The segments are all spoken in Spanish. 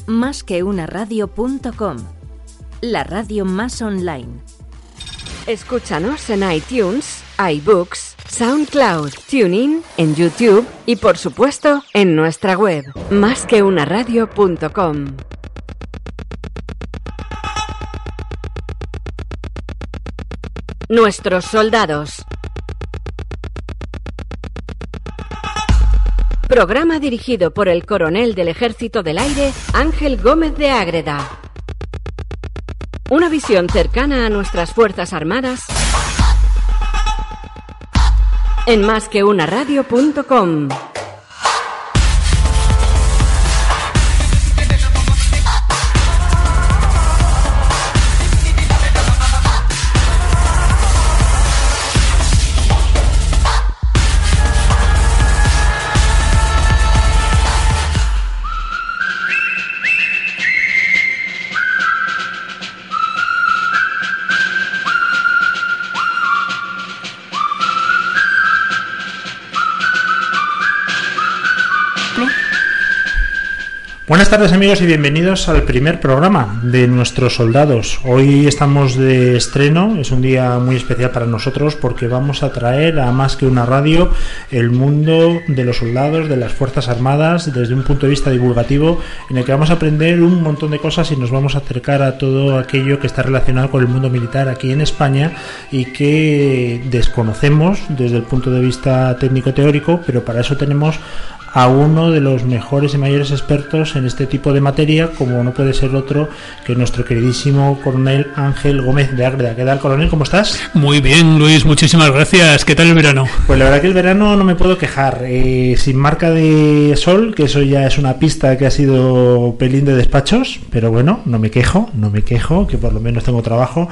másqueunaradio.com, la radio más online. Escúchanos en iTunes, iBooks, SoundCloud, TuneIn, en YouTube y por supuesto en nuestra web, másqueunaradio.com. Nuestros soldados. Programa dirigido por el coronel del Ejército del Aire, Ángel Gómez de Ágreda. Una visión cercana a nuestras Fuerzas Armadas en másqueunaradio.com. Buenas tardes amigos y bienvenidos al primer programa de Nuestros Soldados. Hoy estamos de estreno, es un día muy especial para nosotros porque vamos a traer a Más que una radio el mundo de los soldados, de las Fuerzas Armadas, desde un punto de vista divulgativo, en el que vamos a aprender un montón de cosas y nos vamos a acercar a todo aquello que está relacionado con el mundo militar aquí en España y que desconocemos desde el punto de vista técnico-teórico, pero para eso tenemos a uno de los mejores y mayores expertos en este tipo de materia, como no puede ser otro que nuestro queridísimo coronel Ángel Gómez de Ágreda. ¿Qué tal, coronel? ¿Cómo estás? Muy bien, Luis, muchísimas gracias. ¿Qué tal el verano? Pues la verdad que el verano no me puedo quejar. Sin marca de sol, que eso ya es una pista que ha sido pelín de despachos, pero bueno, no me quejo, que por lo menos tengo trabajo.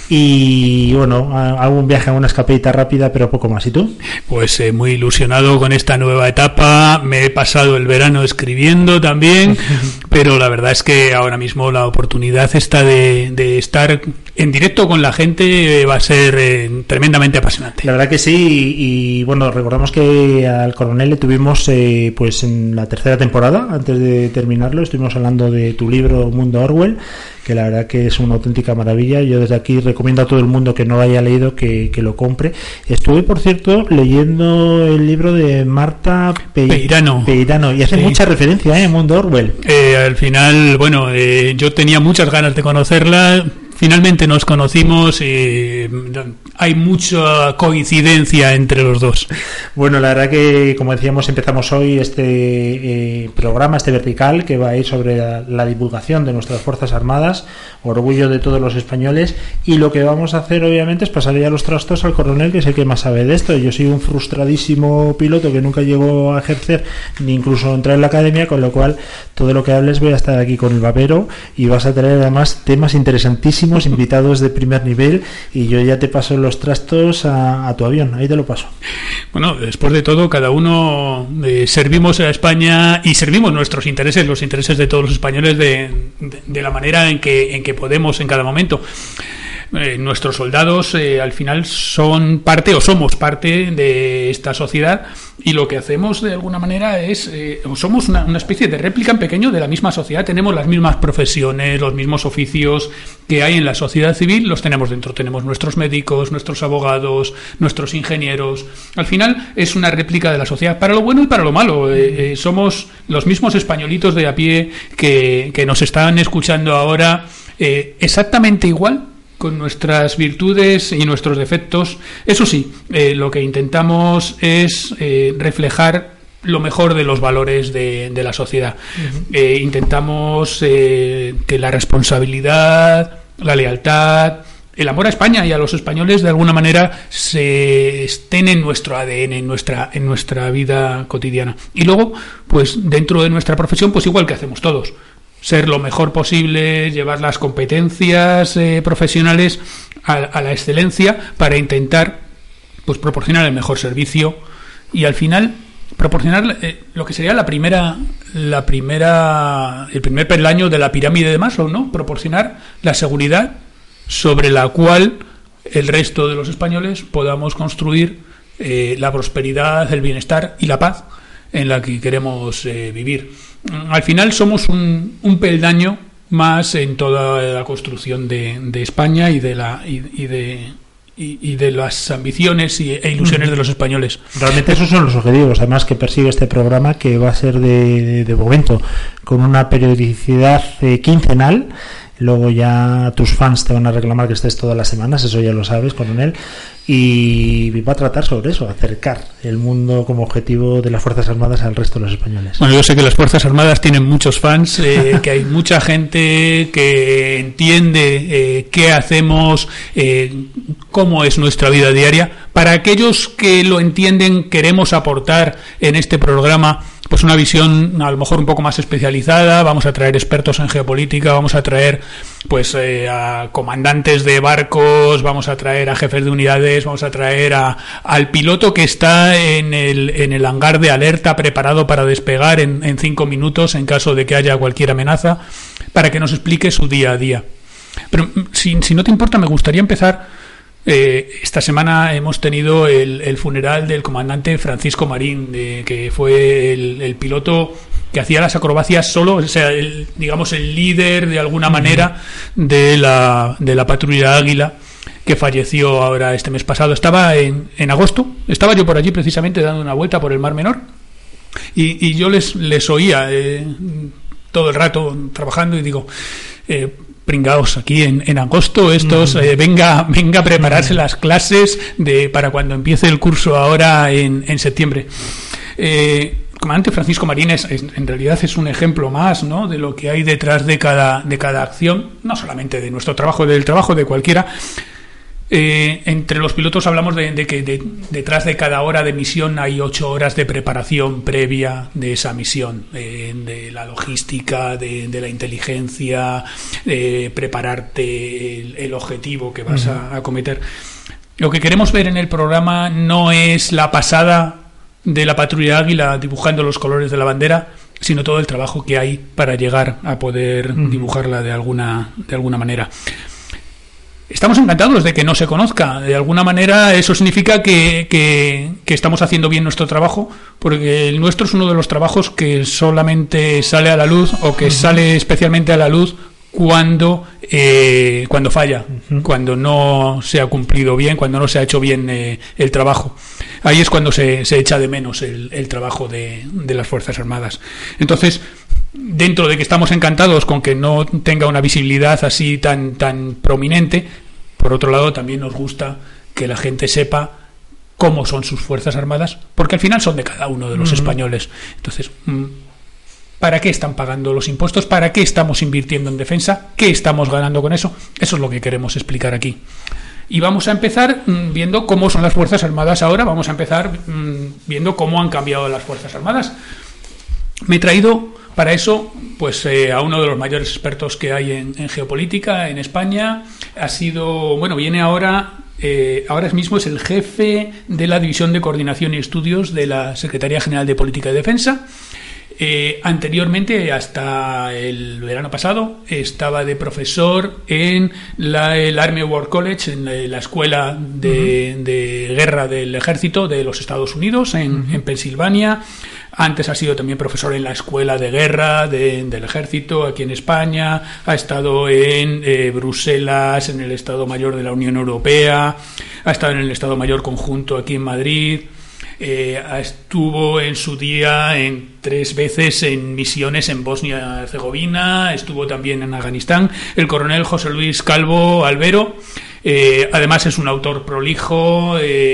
Y bueno, hago un viaje, una escapadita rápida, pero poco más. ¿Y tú? Pues muy ilusionado con esta nueva etapa. Me he pasado el verano escribiendo también, pero la verdad es que ahora mismo la oportunidad esta de estar en directo con la gente va a ser tremendamente apasionante. La verdad que sí, y bueno, recordamos que al coronel le tuvimos pues en la tercera temporada, antes de terminarlo, estuvimos hablando de tu libro Mundo Orwell, que la verdad que es una auténtica maravilla. Yo desde aquí recomiendo a todo el mundo que no lo haya leído que lo compre. Estuve, por cierto, leyendo el libro de Marta Peirano y hace mucha referencia a Mundo Orwell. Al final, bueno, yo tenía muchas ganas de conocerla. Finalmente nos conocimos y hay mucha coincidencia entre los dos. Bueno, la verdad que, como decíamos, empezamos hoy este programa, este vertical, que va a ir sobre la divulgación de nuestras Fuerzas Armadas, orgullo de todos los españoles, y lo que vamos a hacer, obviamente, es pasar ya los trastos al coronel, que es el que más sabe de esto. Yo soy un frustradísimo piloto que nunca llegó a ejercer, ni incluso a entrar en la academia, con lo cual, todo lo que hables voy a estar aquí con el babero, y vas a traer además temas interesantísimos, invitados de primer nivel, y yo ya te paso los trastos a tu avión, ahí te lo paso. Bueno, después de todo, cada uno servimos a España y servimos nuestros intereses, los intereses de todos los españoles de la manera en que podemos en cada momento. Nuestros soldados al final son parte o somos parte de esta sociedad, y lo que hacemos de alguna manera es somos una especie de réplica en pequeño de la misma sociedad. Tenemos las mismas profesiones, los mismos oficios que hay en la sociedad civil, los tenemos dentro. Tenemos nuestros médicos, nuestros abogados, nuestros ingenieros. Al final es una réplica de la sociedad, para lo bueno y para lo malo. Somos los mismos españolitos de a pie que nos están escuchando ahora, exactamente igual, con nuestras virtudes y nuestros defectos. Eso sí, lo que intentamos es reflejar lo mejor de los valores de la sociedad. Uh-huh. Intentamos que la responsabilidad, la lealtad, el amor a España y a los españoles de alguna manera se estén en nuestro ADN, en nuestra vida cotidiana. Y luego, pues dentro de nuestra profesión, pues igual que hacemos todos, ser lo mejor posible, llevar las competencias profesionales a la excelencia para intentar pues proporcionar el mejor servicio y al final proporcionar lo que sería el primer peldaño de la pirámide de Maslow, ¿no? Proporcionar la seguridad sobre la cual el resto de los españoles podamos construir la prosperidad, el bienestar y la paz en la que queremos vivir. al final somos un peldaño más en toda la construcción de España y de las ambiciones e ilusiones de los españoles. Realmente esos son los objetivos, además, que persigue este programa, que va a ser de momento con una periodicidad quincenal. Luego ya tus fans te van a reclamar que estés todas las semanas, eso ya lo sabes, coronel. Y va a tratar sobre eso, acercar el mundo como objetivo de las Fuerzas Armadas al resto de los españoles. Bueno, yo sé que las Fuerzas Armadas tienen muchos fans, que hay mucha gente que entiende qué hacemos, cómo es nuestra vida diaria. Para aquellos que lo entienden, queremos aportar en este programa pues una visión a lo mejor un poco más especializada. Vamos a traer expertos en geopolítica, vamos a traer pues a comandantes de barcos, vamos a traer a jefes de unidades, vamos a traer al piloto que está en el hangar de alerta preparado para despegar en 5 minutos en caso de que haya cualquier amenaza, para que nos explique su día a día. Pero si no te importa, me gustaría empezar. Esta semana hemos tenido el funeral del comandante Francisco Marín, que fue el piloto que hacía las acrobacias solo, o sea, digamos el líder de alguna manera de la patrulla Águila, que falleció ahora este mes pasado. Estaba en agosto, estaba yo por allí precisamente dando una vuelta por el Mar Menor y yo les oía todo el rato trabajando y digo... pringaos, aquí en agosto estos venga a prepararse las clases para cuando empiece el curso ahora en septiembre. El comandante Francisco Marín en realidad es un ejemplo más, ¿no?, de lo que hay detrás de cada acción, no solamente de nuestro trabajo, del trabajo de cualquiera. Entre los pilotos hablamos de que detrás de cada hora de misión hay 8 horas de preparación previa de esa misión, de la logística, de la inteligencia, de prepararte el objetivo que vas a acometer. Lo que queremos ver en el programa no es la pasada de la patrulla Águila dibujando los colores de la bandera, sino todo el trabajo que hay para llegar a poder dibujarla de alguna manera. Estamos encantados de que no se conozca. De alguna manera eso significa que estamos haciendo bien nuestro trabajo, porque el nuestro es uno de los trabajos que solamente sale a la luz, o que sale especialmente a la luz cuando falla, cuando no se ha cumplido bien, cuando no se ha hecho bien el trabajo. Ahí es cuando se echa de menos el trabajo de las Fuerzas Armadas. Entonces, dentro de que estamos encantados con que no tenga una visibilidad así tan prominente, por otro lado también nos gusta que la gente sepa cómo son sus Fuerzas Armadas, porque al final son de cada uno de los españoles. Entonces, ¿para qué están pagando los impuestos? ¿Para qué estamos invirtiendo en defensa? ¿Qué estamos ganando con eso? Eso es lo que queremos explicar aquí. Y vamos a empezar viendo cómo son las Fuerzas Armadas ahora. Vamos a empezar viendo cómo han cambiado las Fuerzas Armadas. Me he traído para eso pues a uno de los mayores expertos que hay en geopolítica en España. Viene ahora mismo es el jefe de la División de Coordinación y Estudios de la Secretaría General de Política y Defensa. Anteriormente, hasta el verano pasado, estaba de profesor en el Army War College, en la escuela de guerra del ejército de los Estados Unidos, en Pensilvania. Antes ha sido también profesor en la escuela de guerra del ejército aquí en España. Ha estado en Bruselas, en el Estado Mayor de la Unión Europea. Ha estado en el Estado Mayor Conjunto aquí en Madrid. Estuvo en su día 3 veces en misiones en Bosnia y Herzegovina, estuvo también en Afganistán. El coronel José Luis Calvo Albero, además es un autor prolijo,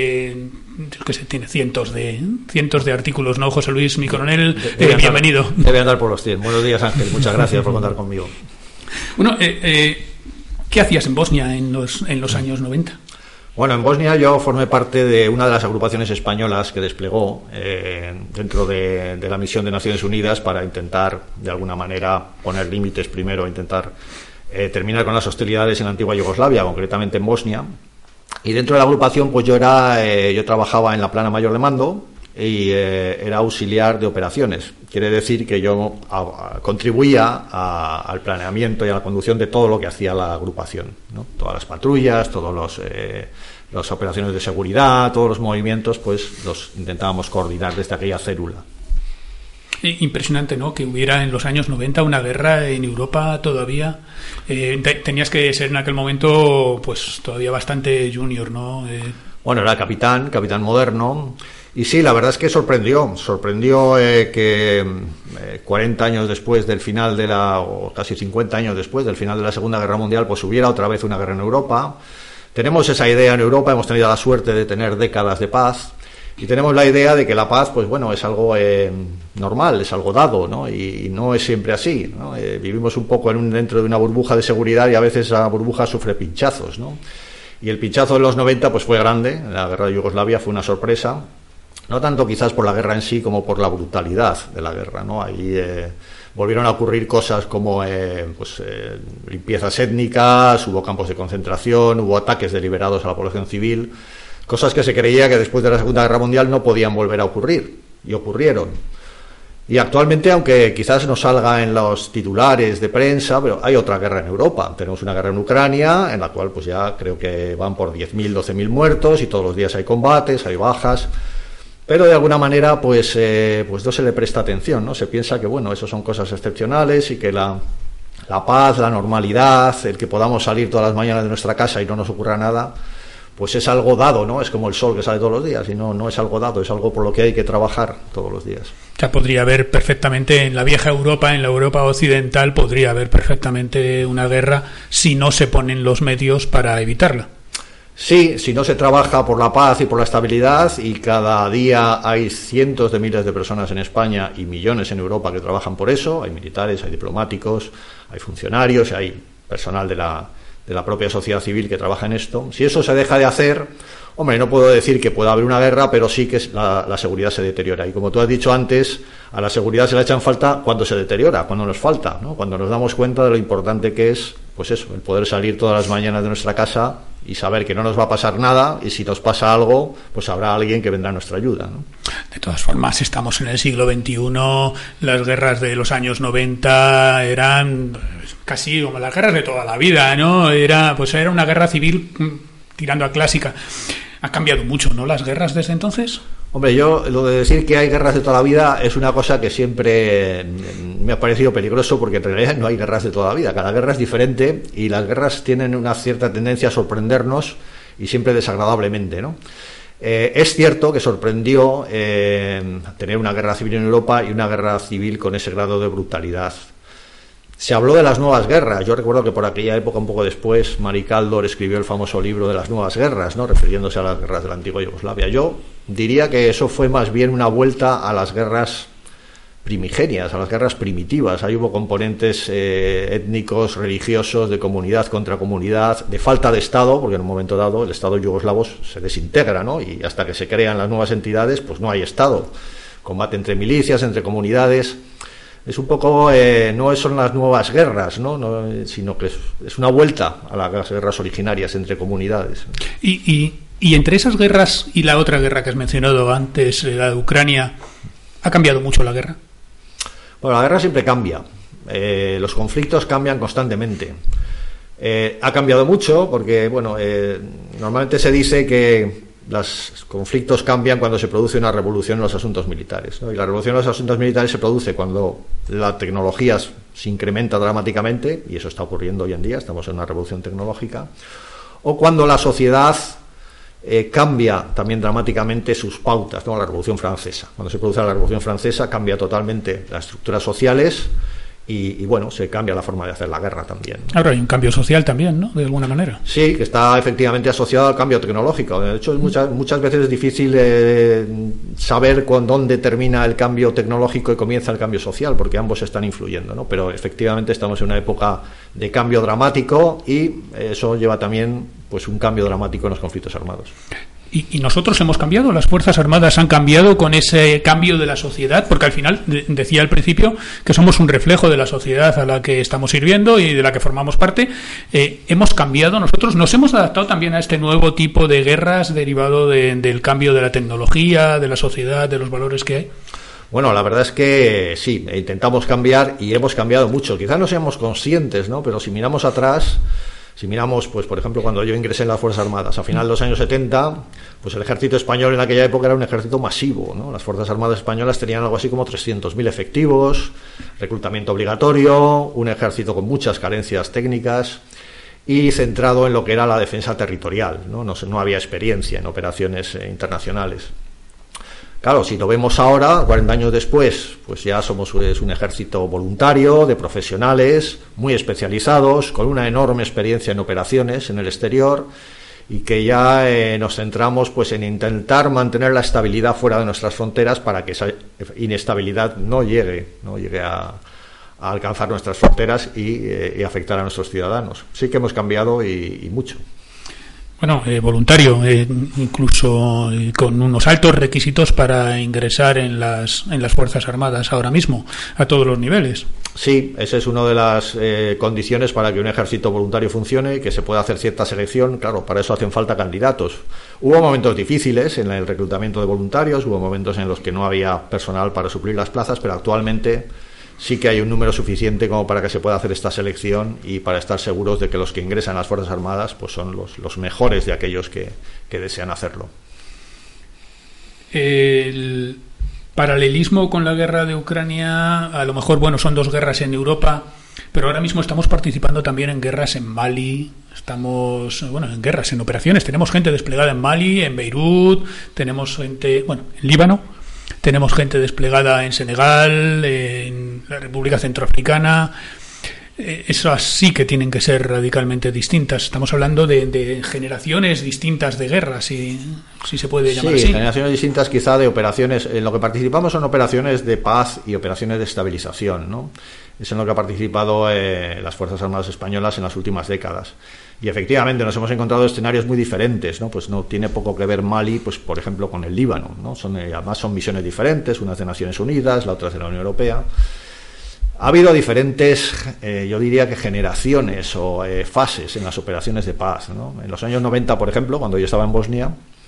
que se tiene cientos de artículos, ¿no, José Luis? Mi coronel, bienvenido. Debe andar por los 100. Buenos días, Ángel, muchas gracias por contar conmigo. Bueno, ¿qué hacías en Bosnia en los años 90? Bueno, en Bosnia yo formé parte de una de las agrupaciones españolas que desplegó dentro de la misión de Naciones Unidas para intentar, de alguna manera, poner límites primero, intentar terminar con las hostilidades en la antigua Yugoslavia, concretamente en Bosnia. Y dentro de la agrupación, pues yo trabajaba en la plana mayor de mando y era auxiliar de operaciones. Quiere decir que yo contribuía al planeamiento y a la conducción de todo lo que hacía la agrupación, ¿no? Todas las patrullas, todos las operaciones de seguridad, todos los movimientos, pues los intentábamos coordinar desde aquella célula. Impresionante, ¿no? Que hubiera en los años 90 una guerra en Europa todavía. Tenías que ser en aquel momento, pues, todavía bastante junior, ¿no? Bueno, era capitán moderno. Y sí, la verdad es que sorprendió que 40 años después del final o casi 50 años después del final de la Segunda Guerra Mundial, pues hubiera otra vez una guerra en Europa. Tenemos esa idea en Europa, hemos tenido la suerte de tener décadas de paz, y tenemos la idea de que la paz, pues bueno, es algo normal, es algo dado, ¿no? Y no es siempre así, ¿no? Vivimos un poco dentro de una burbuja de seguridad, y a veces esa burbuja sufre pinchazos, ¿no? Y el pinchazo de los 90 pues fue grande. La guerra de Yugoslavia fue una sorpresa, no tanto quizás por la guerra en sí como por la brutalidad de la guerra, ¿no? Ahí volvieron a ocurrir cosas como limpiezas étnicas, hubo campos de concentración, hubo ataques deliberados a la población civil, cosas que se creía que después de la Segunda Guerra Mundial no podían volver a ocurrir, y ocurrieron. Y actualmente, aunque quizás no salga en los titulares de prensa, pero hay otra guerra en Europa. Tenemos una guerra en Ucrania, en la cual pues ya creo que van por 10.000, 12.000 muertos, y todos los días hay combates, hay bajas. Pero de alguna manera pues no se le presta atención, ¿no? Se piensa que bueno, eso son cosas excepcionales, y que la paz, la normalidad, el que podamos salir todas las mañanas de nuestra casa y no nos ocurra nada, pues es algo dado, ¿no? Es como el sol que sale todos los días, y no es algo dado, es algo por lo que hay que trabajar todos los días. O sea, podría haber perfectamente en la vieja Europa, en la Europa occidental, podría haber perfectamente una guerra si no se ponen los medios para evitarla. Sí, si no se trabaja por la paz y por la estabilidad, y cada día hay cientos de miles de personas en España y millones en Europa que trabajan por eso, hay militares, hay diplomáticos, hay funcionarios, hay personal de la propia sociedad civil que trabaja en esto. Si eso se deja de hacer, hombre, no puedo decir que pueda haber una guerra, pero sí que la seguridad se deteriora. Y como tú has dicho antes, a la seguridad se le echan falta cuando se deteriora, cuando nos falta, ¿no? Cuando nos damos cuenta de lo importante que es, pues eso, el poder salir todas las mañanas de nuestra casa y saber que no nos va a pasar nada, y si nos pasa algo, pues habrá alguien que vendrá a nuestra ayuda, ¿no? De todas formas, estamos en el siglo XXI, las guerras de los años 90 eran casi como las guerras de toda la vida, ¿no? Era una guerra civil tirando a clásica. Ha cambiado mucho, ¿no?, las guerras desde entonces. Hombre, yo lo de decir que hay guerras de toda la vida es una cosa que siempre me ha parecido peligroso, porque en realidad no hay guerras de toda la vida. Cada guerra es diferente, y las guerras tienen una cierta tendencia a sorprendernos, y siempre desagradablemente, ¿no? Es cierto que sorprendió tener una guerra civil en Europa, y una guerra civil con ese grado de brutalidad. Se habló de las nuevas guerras. Yo recuerdo que por aquella época, un poco después, Mari Kaldor escribió el famoso libro de las nuevas guerras, ¿no?, refiriéndose a las guerras de la antigua Yugoslavia. Yo diría que eso fue más bien una vuelta a las guerras primigenias, a las guerras primitivas. Ahí hubo componentes étnicos, religiosos, de comunidad contra comunidad, de falta de Estado, porque en un momento dado el Estado yugoslavo se desintegra, ¿no? Y hasta que se crean las nuevas entidades, pues no hay Estado. Combate entre milicias, entre comunidades. Es un poco, no son las nuevas guerras, ¿no? Sino que es una vuelta a las guerras originarias entre comunidades. Y entre esas guerras y la otra guerra que has mencionado antes, la de Ucrania, ¿ha cambiado mucho la guerra? Bueno, la guerra siempre cambia. Los conflictos cambian constantemente. Ha cambiado mucho porque, bueno, normalmente se dice que los conflictos cambian cuando se produce una revolución en los asuntos militares, ¿no? Y la revolución en los asuntos militares se produce cuando la tecnología se incrementa dramáticamente, y eso está ocurriendo hoy en día, estamos en una revolución tecnológica, o cuando la sociedad cambia también dramáticamente sus pautas, ¿no? La Revolución Francesa. Cuando se produce la Revolución Francesa cambia totalmente las estructuras sociales, y bueno, se cambia la forma de hacer la guerra también, ¿no? Ahora hay un cambio social también, ¿no?, de alguna manera. Sí, que está efectivamente asociado al cambio tecnológico. De hecho, muchas veces es difícil saber dónde termina el cambio tecnológico y comienza el cambio social, porque ambos están influyendo, ¿no? Pero efectivamente estamos en una época de cambio dramático, y eso lleva también pues un cambio dramático en los conflictos armados. ¿Y nosotros hemos cambiado? ¿Las Fuerzas Armadas han cambiado con ese cambio de la sociedad? Porque al final, decía al principio, que somos un reflejo de la sociedad a la que estamos sirviendo y de la que formamos parte. ¿Hemos cambiado nosotros? ¿Nos hemos adaptado también a este nuevo tipo de guerras derivado del cambio de la tecnología, de la sociedad, de los valores que hay? Bueno, la verdad es que sí, intentamos cambiar, y hemos cambiado mucho. Quizás no seamos conscientes, ¿no? Pero si miramos atrás, Si miramos, pues por ejemplo, cuando yo ingresé en las Fuerzas Armadas a final de los años 70, pues el ejército español en aquella época era un ejército masivo, ¿no? Las Fuerzas Armadas españolas tenían algo así como 300.000 efectivos, reclutamiento obligatorio, un ejército con muchas carencias técnicas y centrado en lo que era la defensa territorial, ¿no? No había experiencia en operaciones internacionales. Claro, si lo vemos ahora, 40 años después, pues ya somos un ejército voluntario, de profesionales, muy especializados, con una enorme experiencia en operaciones en el exterior, y que ya nos centramos pues en intentar mantener la estabilidad fuera de nuestras fronteras para que esa inestabilidad no llegue a alcanzar nuestras fronteras y afectar a nuestros ciudadanos. Sí que hemos cambiado y mucho. Bueno, voluntario, incluso con unos altos requisitos para ingresar en las Fuerzas Armadas ahora mismo, a todos los niveles. Sí, esa es una de las condiciones para que un ejército voluntario funcione, que se pueda hacer cierta selección. Claro, para eso hacen falta candidatos. Hubo momentos difíciles en el reclutamiento de voluntarios, hubo momentos en los que no había personal para suplir las plazas, pero actualmente sí que hay un número suficiente como para que se pueda hacer esta selección y para estar seguros de que los que ingresan a las Fuerzas Armadas pues son los mejores de aquellos que desean hacerlo. El paralelismo con la guerra de Ucrania, a lo mejor, bueno, son dos guerras en Europa, pero ahora mismo estamos participando también en guerras en Mali, estamos, en guerras, en operaciones. Tenemos gente desplegada en Mali, en Beirut, tenemos gente, en Líbano. Tenemos gente desplegada en Senegal, en la República Centroafricana. Esas sí que tienen que ser radicalmente distintas. Estamos hablando de generaciones distintas de guerras, si se puede llamar así. Sí, generaciones distintas quizá de operaciones. En lo que participamos son operaciones de paz y operaciones de estabilización, ¿no? Es en lo que han participado las Fuerzas Armadas españolas en las últimas décadas. Y efectivamente nos hemos encontrado escenarios muy diferentes, ¿no? Pues no tiene poco que ver Mali, pues por ejemplo, con el Líbano, ¿no? Además son misiones diferentes, una es de Naciones Unidas, la otra es de la Unión Europea. Ha habido diferentes, yo diría que generaciones o fases en las operaciones de paz, ¿no? En los años 90, por ejemplo, cuando yo estaba en Bosnia,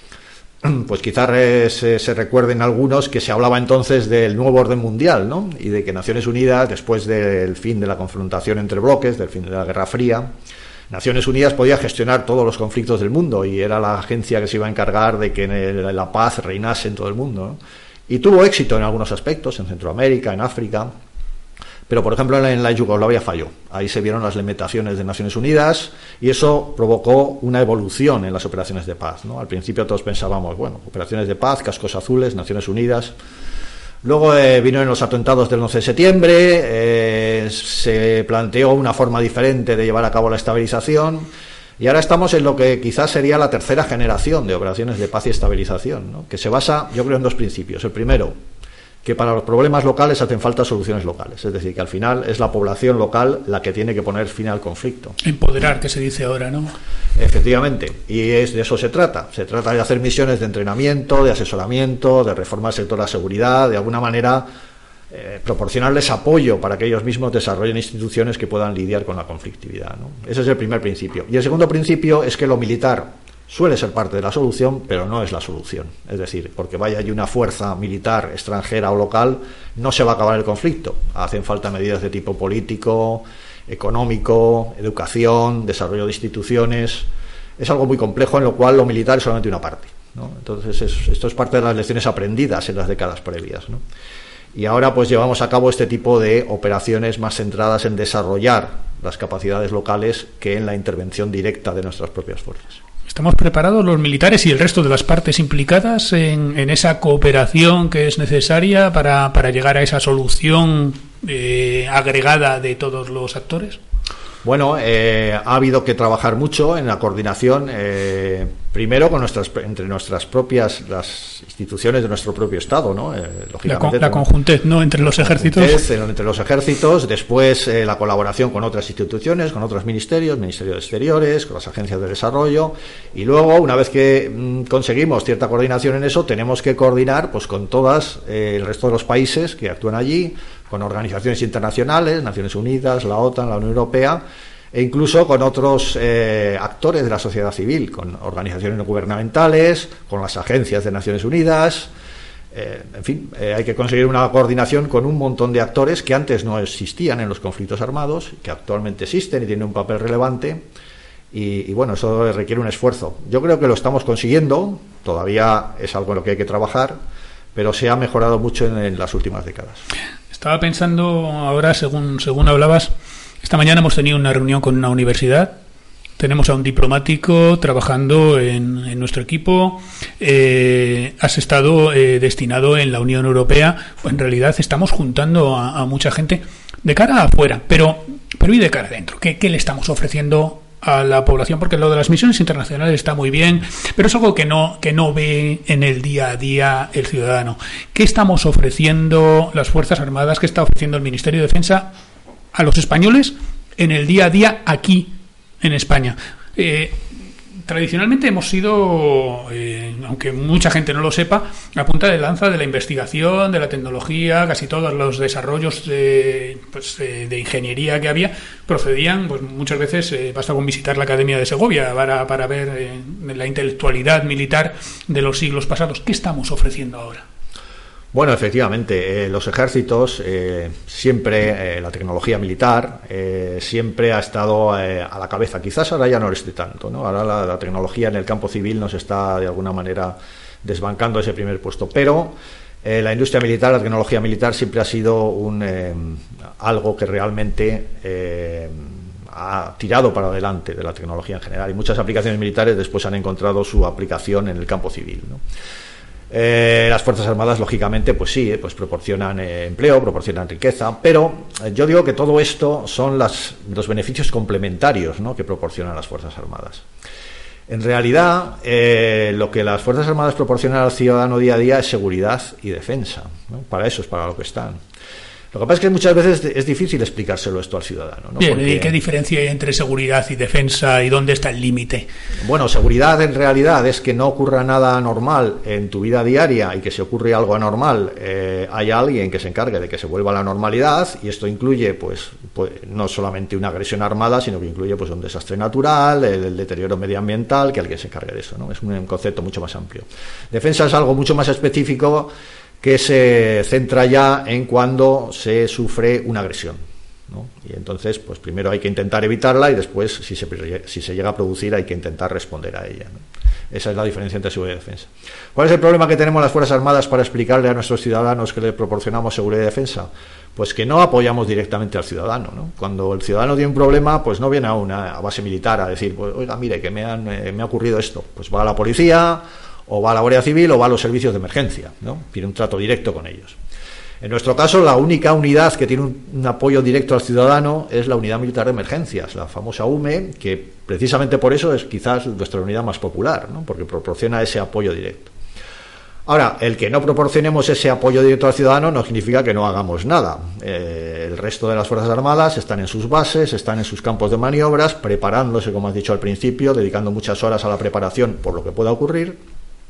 pues quizás se recuerden algunos que se hablaba entonces del nuevo orden mundial, ¿no? Y de que Naciones Unidas, después del fin de la confrontación entre bloques, del fin de la Guerra Fría, Naciones Unidas podía gestionar todos los conflictos del mundo y era la agencia que se iba a encargar de que la paz reinase en todo el mundo, ¿no? Y tuvo éxito en algunos aspectos, en Centroamérica, en África, pero por ejemplo en la Yugoslavia falló. Ahí se vieron las limitaciones de Naciones Unidas y eso provocó una evolución en las operaciones de paz, ¿no? Al principio todos pensábamos, operaciones de paz, cascos azules, Naciones Unidas. Luego vinieron los atentados del 11 de septiembre, se planteó una forma diferente de llevar a cabo la estabilización y ahora estamos en lo que quizás sería la tercera generación de operaciones de paz y estabilización, ¿no? Que se basa, yo creo, en dos principios. El primero, que para los problemas locales hacen falta soluciones locales, es decir, que al final es la población local la que tiene que poner fin al conflicto. Empoderar, que se dice ahora, ¿no? Efectivamente, y de eso se trata de hacer misiones de entrenamiento, de asesoramiento, de reformar el sector de la seguridad, de alguna manera proporcionarles apoyo para que ellos mismos desarrollen instituciones que puedan lidiar con la conflictividad, ¿no? Ese es el primer principio. Y el segundo principio es que lo militar suele ser parte de la solución, pero no es la solución. Es decir, porque vaya allí una fuerza militar extranjera o local, no se va a acabar el conflicto. Hacen falta medidas de tipo político, económico, educación, desarrollo de instituciones. Es algo muy complejo en lo cual lo militar es solamente una parte, ¿no? Entonces esto es parte de las lecciones aprendidas en las décadas previas, ¿no? Y ahora pues llevamos a cabo este tipo de operaciones más centradas en desarrollar las capacidades locales que en la intervención directa de nuestras propias fuerzas. ¿Estamos preparados los militares y el resto de las partes implicadas en esa cooperación que es necesaria para llegar a esa solución agregada de todos los actores? Bueno, ha habido que trabajar mucho en la coordinación, primero entre nuestras propias, las instituciones de nuestro propio Estado, ¿no? Lógicamente, la conjuntez, ¿no? Entre los ejércitos. Entre los ejércitos, después la colaboración con otras instituciones, con otros ministerios, Ministerio de Exteriores, con las agencias de desarrollo, y luego, una vez que conseguimos cierta coordinación en eso, tenemos que coordinar pues con todas el resto de los países que actúan allí, con organizaciones internacionales, Naciones Unidas, la OTAN, la Unión Europea, e incluso con otros actores de la sociedad civil, con organizaciones no gubernamentales, con las agencias de Naciones Unidas. En fin, hay que conseguir una coordinación con un montón de actores que antes no existían en los conflictos armados, que actualmente existen y tienen un papel relevante, y bueno, eso requiere un esfuerzo. Yo creo que lo estamos consiguiendo, todavía es algo en lo que hay que trabajar, pero se ha mejorado mucho en las últimas décadas. Estaba pensando ahora, según hablabas, esta mañana hemos tenido una reunión con una universidad. Tenemos a un diplomático trabajando en nuestro equipo. Has estado destinado en la Unión Europea. Pues en realidad estamos juntando a mucha gente de cara afuera, pero y de cara adentro. ¿Qué le estamos ofreciendo a la población? Porque lo de las misiones internacionales está muy bien, pero es algo que no ve en el día a día el ciudadano. ¿Qué estamos ofreciendo las Fuerzas Armadas? ¿Qué está ofreciendo el Ministerio de Defensa a los españoles en el día a día aquí en España? Tradicionalmente hemos sido, aunque mucha gente no lo sepa, la punta de lanza de la investigación, de la tecnología. Casi todos los desarrollos de ingeniería que había procedían, pues muchas veces basta con visitar la Academia de Segovia para ver la intelectualidad militar de los siglos pasados. ¿Qué estamos ofreciendo ahora? Bueno, efectivamente, los ejércitos, siempre la tecnología militar, siempre ha estado a la cabeza. Quizás ahora ya no lo esté tanto, ¿no? Ahora la tecnología en el campo civil nos está de alguna manera desbancando ese primer puesto. Pero la industria militar, la tecnología militar siempre ha sido algo que realmente ha tirado para adelante de la tecnología en general. Y muchas aplicaciones militares después han encontrado su aplicación en el campo civil, ¿no? Las Fuerzas Armadas, lógicamente, pues sí, pues proporcionan empleo, proporcionan riqueza, pero yo digo que todo esto son los beneficios complementarios, ¿no?, que proporcionan las Fuerzas Armadas. En realidad, lo que las Fuerzas Armadas proporcionan al ciudadano día a día es seguridad y defensa, ¿no? Para eso es para lo que están. Lo que pasa es que muchas veces es difícil explicárselo esto al ciudadano, ¿no? Bien, porque, ¿y qué diferencia hay entre seguridad y defensa y dónde está el límite? Bueno, seguridad en realidad es que no ocurra nada anormal en tu vida diaria, y que si ocurre algo anormal hay alguien que se encargue de que se vuelva a la normalidad, y esto incluye pues no solamente una agresión armada, sino que incluye pues un desastre natural, el deterioro medioambiental, que alguien se encargue de eso, ¿no? Es un concepto mucho más amplio. Defensa es algo mucho más específico, que se centra ya en cuando se sufre una agresión, ¿no? Y entonces, pues primero hay que intentar evitarla, y después, si se llega a producir, hay que intentar responder a ella, ¿no? Esa es la diferencia entre seguridad y defensa. ¿Cuál es el problema que tenemos las Fuerzas Armadas para explicarle a nuestros ciudadanos que le proporcionamos seguridad y defensa? Pues que no apoyamos directamente al ciudadano, ¿no? Cuando el ciudadano tiene un problema, pues no viene a una base militar a decir, pues, oiga, mire, que me ha ocurrido esto. Pues va a la policía, o va a la Guardia Civil, o va a los servicios de emergencia, ¿no? Tiene un trato directo con ellos. En nuestro caso, la única unidad que tiene un apoyo directo al ciudadano es la Unidad Militar de Emergencias, la famosa UME, que precisamente por eso es quizás nuestra unidad más popular, ¿no? Porque proporciona ese apoyo directo. Ahora, el que no proporcionemos ese apoyo directo al ciudadano no significa que no hagamos nada. El resto de las Fuerzas Armadas están en sus bases, están en sus campos de maniobras, preparándose, como has dicho al principio, dedicando muchas horas a la preparación por lo que pueda ocurrir.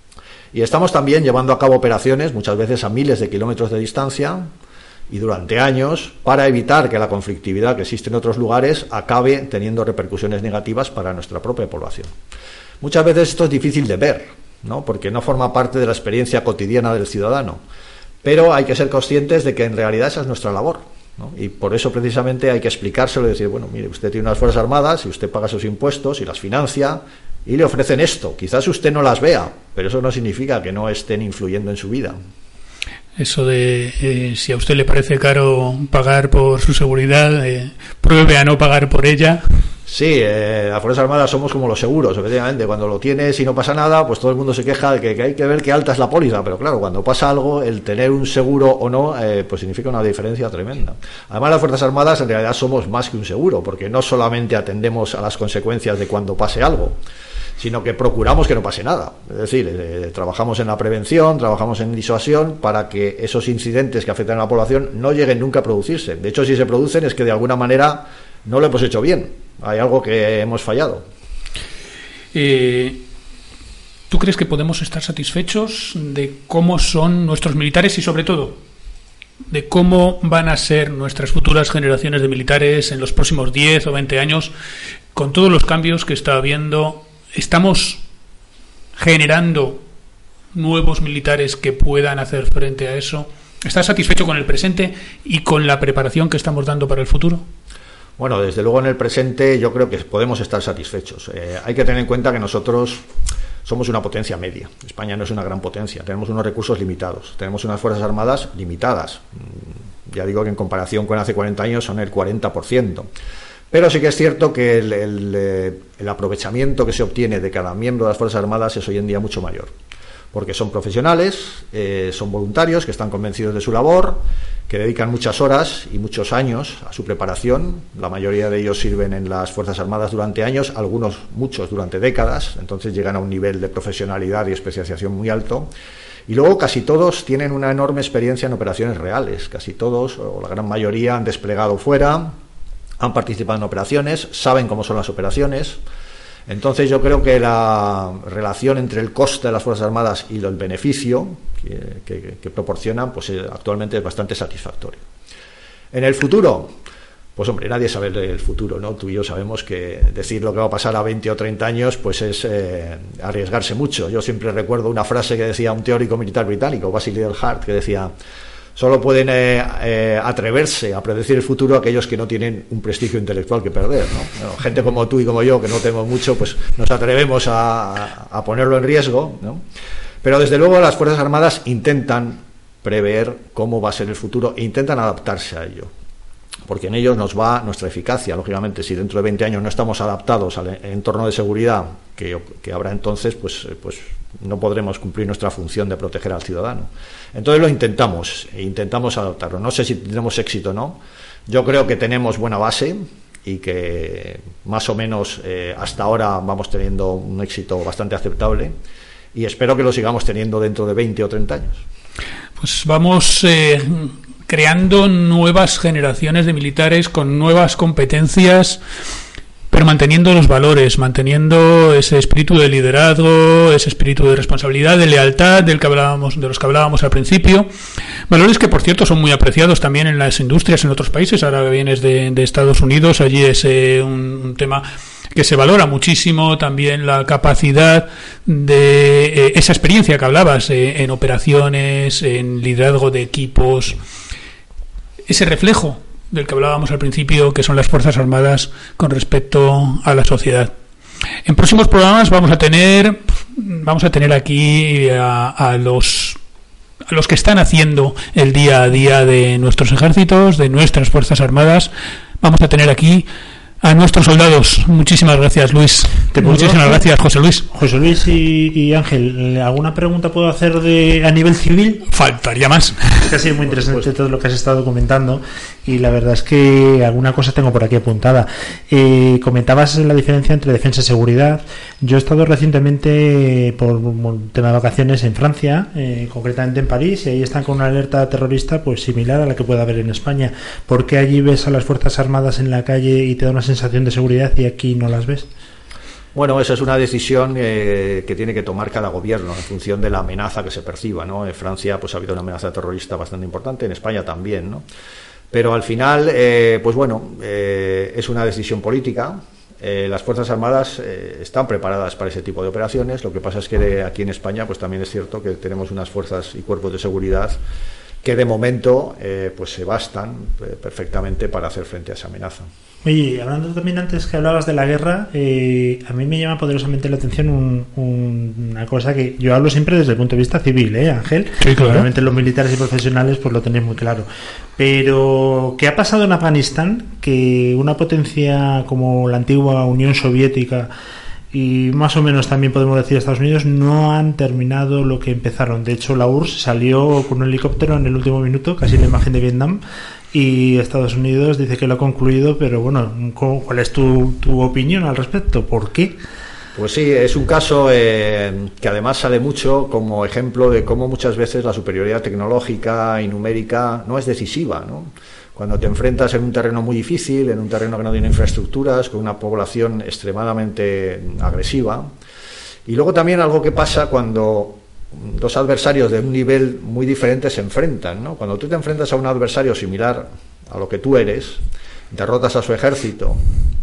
Y estamos también llevando a cabo operaciones, muchas veces a miles de kilómetros de distancia y durante años, para evitar que la conflictividad que existe en otros lugares acabe teniendo repercusiones negativas para nuestra propia población. Muchas veces esto es difícil de ver, ¿no? Porque no forma parte de la experiencia cotidiana del ciudadano, pero hay que ser conscientes de que en realidad esa es nuestra labor, ¿no? Y por eso precisamente hay que explicárselo y decir, bueno, mire, usted tiene unas Fuerzas Armadas y usted paga sus impuestos y las financia, y le ofrecen esto. Quizás usted no las vea, pero eso no significa que no estén influyendo en su vida. Eso de si a usted le parece caro pagar por su seguridad, pruebe a no pagar por ella. Sí, las Fuerzas Armadas somos como los seguros, efectivamente. Cuando lo tienes y no pasa nada, pues todo el mundo se queja de que hay que ver qué alta es la póliza. Pero claro, cuando pasa algo, el tener un seguro o no, pues significa una diferencia tremenda. Además, las Fuerzas Armadas en realidad somos más que un seguro, porque no solamente atendemos a las consecuencias de cuando pase algo, sino que procuramos que no pase nada. Es decir, trabajamos en la prevención, trabajamos en disuasión para que esos incidentes que afectan a la población no lleguen nunca a producirse. De hecho, si se producen es que de alguna manera no lo hemos hecho bien. Hay algo que hemos fallado. ¿Tú crees que podemos estar satisfechos de cómo son nuestros militares y, sobre todo, de cómo van a ser nuestras futuras generaciones de militares en los próximos 10 o 20 años, con todos los cambios que está habiendo? ¿Estamos generando nuevos militares que puedan hacer frente a eso? ¿Estás satisfecho con el presente y con la preparación que estamos dando para el futuro? Bueno, desde luego en el presente yo creo que podemos estar satisfechos. Hay que tener en cuenta que nosotros somos una potencia media. España no es una gran potencia. Tenemos unos recursos limitados. Tenemos unas Fuerzas Armadas limitadas. Ya digo que en comparación con hace 40 años son el 40%. Pero sí que es cierto que el aprovechamiento que se obtiene de cada miembro de las Fuerzas Armadas es hoy en día mucho mayor. Porque son profesionales, son voluntarios que están convencidos de su labor, que dedican muchas horas y muchos años a su preparación. La mayoría de ellos sirven en las Fuerzas Armadas durante años, muchos durante décadas, entonces llegan a un nivel de profesionalidad y especialización muy alto. Y luego casi todos tienen una enorme experiencia en operaciones reales, casi todos, o la gran mayoría, han desplegado fuera, han participado en operaciones, saben cómo son las operaciones. Entonces yo creo que la relación entre el coste de las Fuerzas Armadas y el beneficio que proporcionan, pues actualmente es bastante satisfactorio. En el futuro, pues hombre, nadie sabe el futuro, ¿no? Tú y yo sabemos que decir lo que va a pasar a 20 o 30 años, pues es arriesgarse mucho. Yo siempre recuerdo una frase que decía un teórico militar británico, Basil Liddell-Hart, que decía: solo pueden atreverse a predecir el futuro aquellos que no tienen un prestigio intelectual que perder, ¿no? Bueno, gente como tú y como yo, que no tenemos mucho, pues nos atrevemos a ponerlo en riesgo, ¿no? Pero desde luego las Fuerzas Armadas intentan prever cómo va a ser el futuro e intentan adaptarse a ello, porque en ellos nos va nuestra eficacia. Lógicamente, si dentro de 20 años no estamos adaptados al entorno de seguridad que habrá entonces, pues no podremos cumplir nuestra función de proteger al ciudadano. Entonces lo intentamos adaptarlo. No sé si tendremos éxito o no. Yo creo que tenemos buena base y que más o menos hasta ahora vamos teniendo un éxito bastante aceptable, y espero que lo sigamos teniendo dentro de 20 o 30 años. Pues vamos creando nuevas generaciones de militares con nuevas competencias, pero manteniendo los valores, manteniendo ese espíritu de liderazgo, ese espíritu de responsabilidad, de lealtad de los que hablábamos al principio. Valores que, por cierto, son muy apreciados también en las industrias en otros países. Ahora vienes de Estados Unidos, allí es un tema que se valora muchísimo, también la capacidad de esa experiencia que hablabas en operaciones, en liderazgo de equipos, ese reflejo del que hablábamos al principio, que son las Fuerzas Armadas con respecto a la sociedad. En próximos programas vamos a tener aquí a los que están haciendo el día a día de nuestros ejércitos, de nuestras Fuerzas Armadas. Vamos a tener aquí a nuestros soldados. Muchísimas gracias, Luis. Muchísimas gracias, José Luis. José Luis y Ángel, ¿alguna pregunta puedo hacer a nivel civil? Faltaría más. Es que ha sido muy interesante todo lo que has estado comentando, y la verdad es que alguna cosa tengo por aquí apuntada. Comentabas la diferencia entre defensa y seguridad. Yo he estado recientemente por un tema de vacaciones en Francia, concretamente en París, y ahí están con una alerta terrorista pues similar a la que puede haber en España. ¿Por qué allí ves a las Fuerzas Armadas en la calle y te da una sensación de seguridad y aquí no las ves? Bueno, esa es una decisión que tiene que tomar cada gobierno en función de la amenaza que se perciba, ¿no? En Francia pues ha habido una amenaza terrorista bastante importante, en España también, ¿no? Pero al final, pues bueno, es una decisión política. Las Fuerzas Armadas están preparadas para ese tipo de operaciones. Lo que pasa es que aquí en España pues también es cierto que tenemos unas fuerzas y cuerpos de seguridad que de momento pues se bastan perfectamente para hacer frente a esa amenaza. Oye, hablando también antes que hablabas de la guerra, a mí me llama poderosamente la atención una cosa que yo hablo siempre desde el punto de vista civil, Ángel. Sí, claro. Obviamente los militares y profesionales pues lo tenéis muy claro. Pero ¿qué ha pasado en Afganistán? Que una potencia como la antigua Unión Soviética y más o menos también podemos decir Estados Unidos no han terminado lo que empezaron. De hecho, la URSS salió con un helicóptero en el último minuto, casi la imagen de Vietnam, y Estados Unidos dice que lo ha concluido. Pero bueno, ¿cuál es tu opinión al respecto? ¿Por qué? Pues sí, es un caso que además sale mucho como ejemplo de cómo muchas veces la superioridad tecnológica y numérica no es decisiva, ¿no? Cuando te enfrentas en un terreno muy difícil, en un terreno que no tiene infraestructuras, con una población extremadamente agresiva. Y luego también algo que pasa cuando dos adversarios de un nivel muy diferente se enfrentan, ¿no? Cuando tú te enfrentas a un adversario similar a lo que tú eres, derrotas a su ejército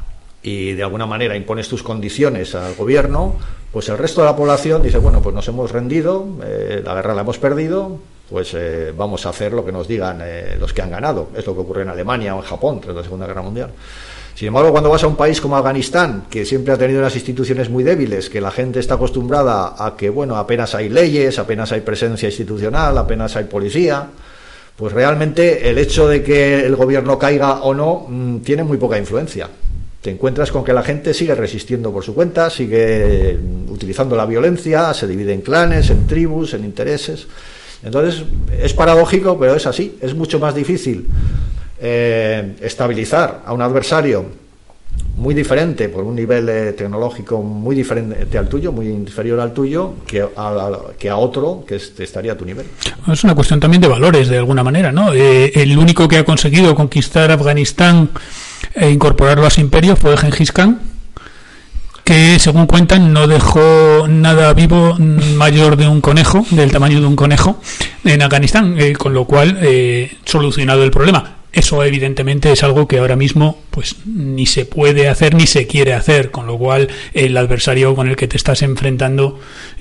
y de alguna manera impones tus condiciones al gobierno, pues el resto de la población dice, bueno, pues nos hemos rendido, la guerra la hemos perdido, pues vamos a hacer lo que nos digan los que han ganado. Es lo que ocurre en Alemania o en Japón tras la Segunda Guerra Mundial. Sin embargo, cuando vas a un país como Afganistán, que siempre ha tenido unas instituciones muy débiles, que la gente está acostumbrada a que, bueno, apenas hay leyes, apenas hay presencia institucional, apenas hay policía, pues realmente el hecho de que el gobierno caiga o no tiene muy poca influencia. Te encuentras con que la gente sigue resistiendo por su cuenta, sigue utilizando la violencia, se divide en clanes, en tribus, en intereses. Entonces, es paradójico, pero es así. Es mucho más difícil estabilizar a un adversario muy diferente, por un nivel tecnológico muy diferente al tuyo, muy inferior al tuyo, que a otro que estaría a tu nivel. Es una cuestión también de valores, de alguna manera, ¿no? El único que ha conseguido conquistar Afganistán e incorporarlo a su imperio fue Gengis Khan, que según cuentan no dejó nada vivo mayor de un conejo, del tamaño de un conejo, en Afganistán, con lo cual solucionado el problema. Eso evidentemente es algo que ahora mismo pues ni se puede hacer ni se quiere hacer, con lo cual el adversario con el que te estás enfrentando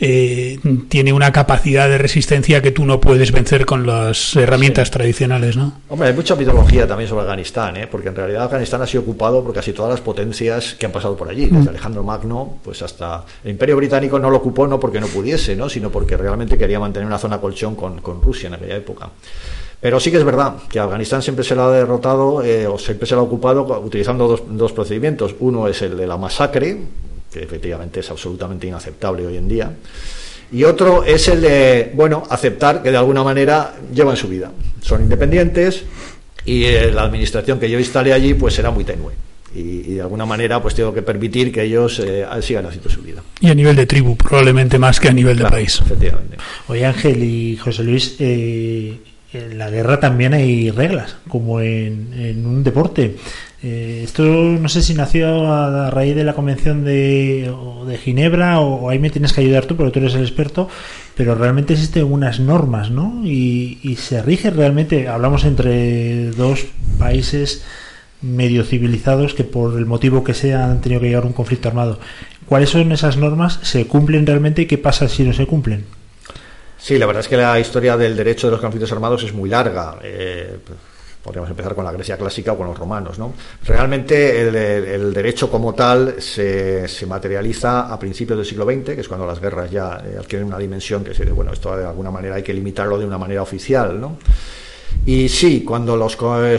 tiene una capacidad de resistencia que tú no puedes vencer con las herramientas tradicionales, ¿no? Hombre, hay mucha mitología también sobre Afganistán, porque en realidad Afganistán ha sido ocupado por casi todas las potencias que han pasado por allí, desde Alejandro Magno pues hasta el Imperio Británico. No lo ocupó no porque no pudiese, ¿no?, sino porque realmente quería mantener una zona colchón con Rusia en aquella época. Pero sí que es verdad que Afganistán siempre se lo ha derrotado o siempre se lo ha ocupado utilizando dos procedimientos. Uno es el de la masacre, que efectivamente es absolutamente inaceptable hoy en día, y otro es el de, bueno, aceptar que de alguna manera llevan su vida. Son independientes y la administración que yo instalé allí pues será muy tenue. Y de alguna manera pues tengo que permitir que ellos sigan haciendo su vida. Y a nivel de tribu, probablemente más que a nivel de país. Efectivamente. Oye, Ángel y José Luis, en la guerra también hay reglas, como en un deporte. Esto no sé si nació a raíz de la Convención de Ginebra o ahí me tienes que ayudar tú, porque tú eres el experto, pero realmente existen unas normas, ¿no? Y se rige realmente, hablamos entre dos países medio civilizados que por el motivo que sea han tenido que llegar a un conflicto armado. ¿Cuáles son esas normas? ¿Se cumplen realmente y qué pasa si no se cumplen? Sí, la verdad es que la historia del derecho de los conflictos armados es muy larga. Podríamos empezar con la Grecia clásica o con los romanos, ¿no? Realmente el derecho como tal se materializa a principios del siglo XX, que es cuando las guerras ya adquieren una dimensión que bueno, esto de alguna manera hay que limitarlo de una manera oficial, ¿no? Y sí, cuando los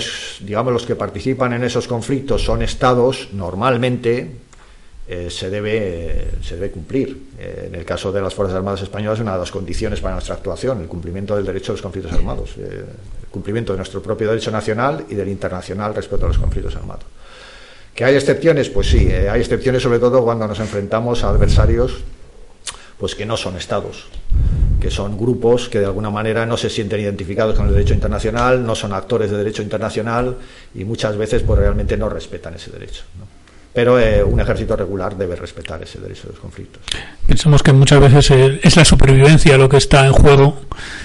que participan en esos conflictos son estados, normalmente se debe cumplir. En el caso de las Fuerzas Armadas Españolas, una de las condiciones para nuestra actuación, el cumplimiento del derecho a los conflictos armados, el cumplimiento de nuestro propio derecho nacional y del internacional respecto a los conflictos armados. ¿Que hay excepciones? Pues sí, hay excepciones sobre todo cuando nos enfrentamos a adversarios pues que no son estados, que son grupos que de alguna manera no se sienten identificados con el derecho internacional, no son actores de derecho internacional y muchas veces pues realmente no respetan ese derecho, ¿no? Pero un ejército regular debe respetar ese derecho de los conflictos. Pensamos que muchas veces es la supervivencia lo que está en juego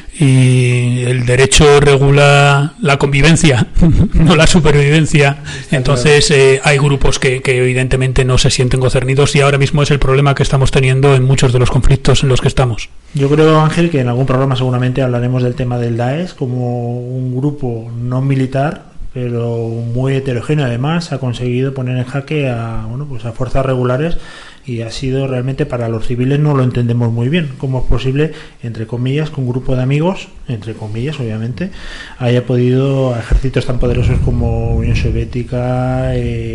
y el derecho regula la convivencia, no la supervivencia. Entonces hay grupos que evidentemente no se sienten concernidos y ahora mismo es el problema que estamos teniendo en muchos de los conflictos en los que estamos. Yo creo, Ángel, que en algún programa seguramente hablaremos del tema del Daesh como un grupo no militar, pero muy heterogéneo. Además ha conseguido poner en jaque a fuerzas regulares y ha sido realmente, para los civiles no lo entendemos muy bien cómo es posible, entre comillas, que un grupo de amigos, entre comillas obviamente, haya podido a ejércitos tan poderosos como Unión Soviética,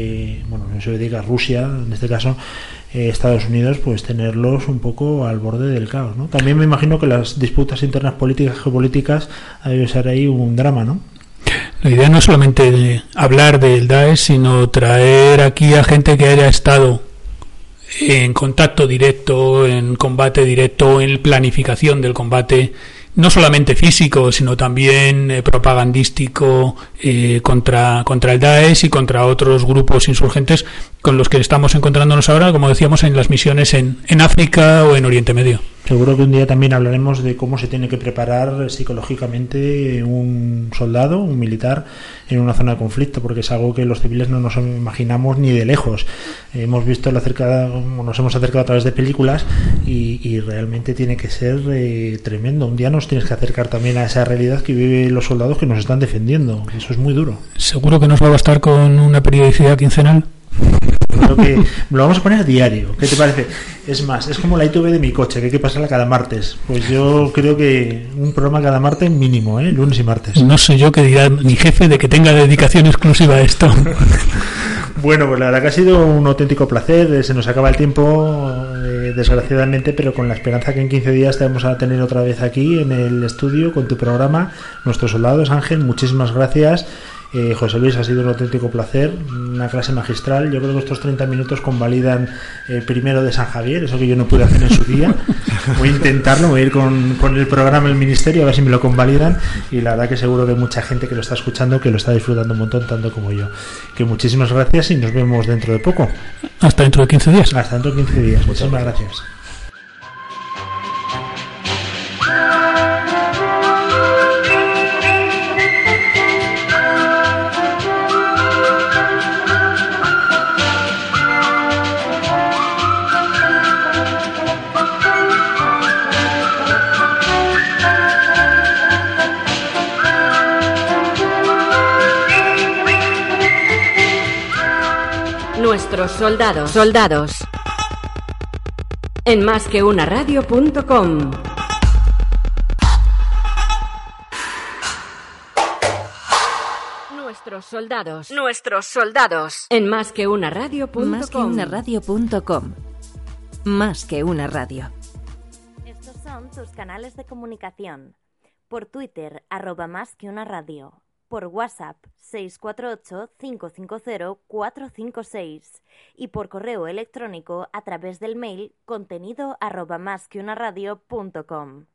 Rusia en este caso, Estados Unidos, pues tenerlos un poco al borde del caos, ¿no? También me imagino que las disputas internas políticas, geopolíticas, ha de ser ahí un drama, ¿no? La idea no es solamente hablar del Daesh, sino traer aquí a gente que haya estado en contacto directo, en combate directo, en planificación del combate, no solamente físico, sino también propagandístico contra el Daesh y contra otros grupos insurgentes con los que estamos encontrándonos ahora, como decíamos, en las misiones en África o en Oriente Medio. Seguro que un día también hablaremos de cómo se tiene que preparar psicológicamente un soldado, un militar, en una zona de conflicto, porque es algo que los civiles no nos imaginamos ni de lejos. Nos hemos acercado a través de películas y realmente tiene que ser tremendo. Un día nos tienes que acercar también a esa realidad que viven los soldados que nos están defendiendo. Eso es muy duro. ¿Seguro que nos va a bastar con una periodicidad quincenal? Creo que lo vamos a poner diario. ¿Qué te parece? Es más, es como la ITV de mi coche, que hay que pasarla cada martes. Pues yo creo que un programa cada martes mínimo, lunes y martes. No sé yo qué dirá mi jefe de que tenga dedicación exclusiva a esto. Bueno, pues la verdad que ha sido un auténtico placer. Se nos acaba el tiempo, desgraciadamente, pero con la esperanza que en 15 días te vamos a tener otra vez aquí en el estudio con tu programa, Nuestros Soldados. Ángel, muchísimas gracias. José Luis, ha sido un auténtico placer, una clase magistral. Yo creo que estos 30 minutos convalidan primero de San Javier, eso que yo no pude hacer en su día. Voy a intentarlo, voy a ir con el programa del Ministerio a ver si me lo convalidan, y la verdad que seguro que hay mucha gente que lo está escuchando, que lo está disfrutando un montón, tanto como yo. Que muchísimas gracias y nos vemos dentro de poco. Hasta dentro de 15 días. Hasta dentro de 15 días. Muchísimas gracias. Nuestros soldados. En másqueunaradio.com. Nuestros soldados. En másqueunaradio.com. Másqueunaradio.com. Más que una radio. Estos son tus canales de comunicación. Por Twitter, @másqueunaradio. Por WhatsApp 648-550-456 y por correo electrónico a través del mail contenido@másqueunaradio.com.